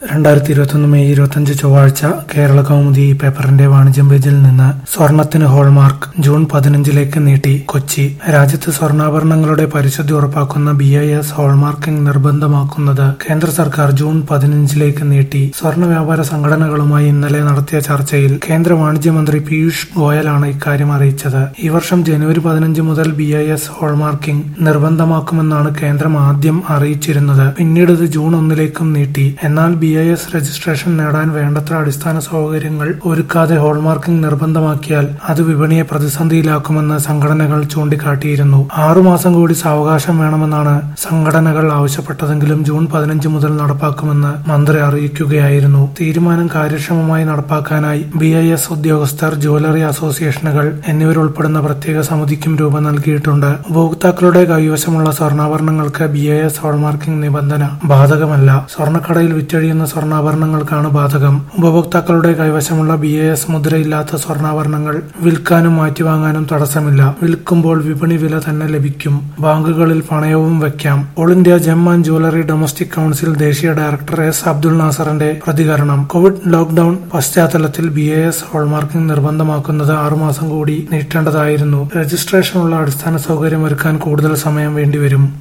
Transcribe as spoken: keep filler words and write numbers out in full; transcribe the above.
രണ്ടായിരത്തി ഇരുപത്തിയൊന്ന് മെയ് ഇരുപത്തിയഞ്ച് ചൊവ്വാഴ്ച കേരള കൗമുദി പേപ്പറിന്റെ വാണിജ്യം പേജിൽ നിന്ന് സ്വർണത്തിന് ഹോൾമാർക്ക് ജൂൺ പതിനഞ്ചിലേക്ക് നീട്ടി. കൊച്ചി. രാജ്യത്ത് സ്വർണ്ണാഭരണങ്ങളുടെ പരിശുദ്ധി ഉറപ്പാക്കുന്ന ബി ഐ എസ് ഹോൾമാർക്കിംഗ് നിർബന്ധമാക്കുന്നത് കേന്ദ്ര സർക്കാർ ജൂൺ പതിനഞ്ചിലേക്ക് നീട്ടി. സ്വർണ്ണ വ്യാപാര സംഘടനകളുമായി ഇന്നലെ നടത്തിയ ചർച്ചയിൽ കേന്ദ്ര വാണിജ്യമന്ത്രി പീയൂഷ് ഗോയലാണ് ഇക്കാര്യം അറിയിച്ചത്. ഈ വർഷം ജനുവരി പതിനഞ്ച് മുതൽ ബി ഐ എസ് ഹോൾമാർക്കിംഗ് നിർബന്ധമാക്കുമെന്നാണ് കേന്ദ്രം ആദ്യം അറിയിച്ചിരുന്നത്. പിന്നീട് ഇത് ജൂൺ ഒന്നിലേക്കും നീട്ടി. എന്നാൽ ബി ഐ എസ് രജിസ്ട്രേഷൻ നേടാൻ വേണ്ടത്ര അടിസ്ഥാന സൗകര്യങ്ങൾ ഒരുക്കാതെ ഹോൾമാർക്കിംഗ് നിർബന്ധമാക്കിയാൽ അത് വിപണിയെ പ്രതിസന്ധിയിലാക്കുമെന്ന് സംഘടനകൾ ചൂണ്ടിക്കാട്ടിയിരുന്നു. ആറുമാസം കൂടി സാവകാശം വേണമെന്നാണ് സംഘടനകൾ ആവശ്യപ്പെട്ടതെങ്കിലും ജൂൺ പതിനഞ്ച് മുതൽ നടപ്പാക്കുമെന്ന് മന്ത്രി അറിയിക്കുകയായിരുന്നു. തീരുമാനം കാര്യക്ഷമമായി നടപ്പാക്കാനായി ബി ഐ എസ് ഉദ്യോഗസ്ഥർ, ജ്വല്ലറി അസോസിയേഷനുകൾ എന്നിവരുൾപ്പെടുന്ന പ്രത്യേക സമിതിക്കും രൂപം നൽകിയിട്ടുണ്ട്. ഉപഭോക്താക്കളുടെ കൈവശമുള്ള സ്വർണ്ണാഭരണങ്ങൾക്ക് ബി ഐ എസ് ഹോൾമാർക്കിംഗ് നിബന്ധന ബാധകമല്ല. സ്വർണ്ണക്കടയിൽ വിറ്റഴിയുന്ന സ്വർണ്ണാഭരണങ്ങൾക്കാണ് ബാധകം. ഉപഭോക്താക്കളുടെ കൈവശമുള്ള ബി ഐ എസ് മുദ്രയില്ലാത്ത സ്വർണ്ണാഭരണങ്ങൾ വിൽക്കാനും മാറ്റിവാങ്ങാനും തടസ്സമില്ല. വിൽക്കുമ്പോൾ വിപണി വില തന്നെ ലഭിക്കും. ബാങ്കുകളിൽ പണയവും വയ്ക്കാം. All India gem and jewellery domestic council ദേശീയ ഡയറക്ടർ എസ് അബ്ദുൾ നാസറിന്റെ പ്രതികരണം. കോവിഡ് ലോക്ഡൌൺ പശ്ചാത്തലത്തിൽ ബി ഐ എസ് ഹോൾമാർക്കിംഗ് നിർബന്ധമാക്കുന്നത് ആറുമാസം കൂടി നീട്ടേണ്ടതായിരുന്നു. രജിസ്ട്രേഷനുള്ള അടിസ്ഥാന സൗകര്യം ഒരുക്കാൻ കൂടുതൽ സമയം വേണ്ടിവരും.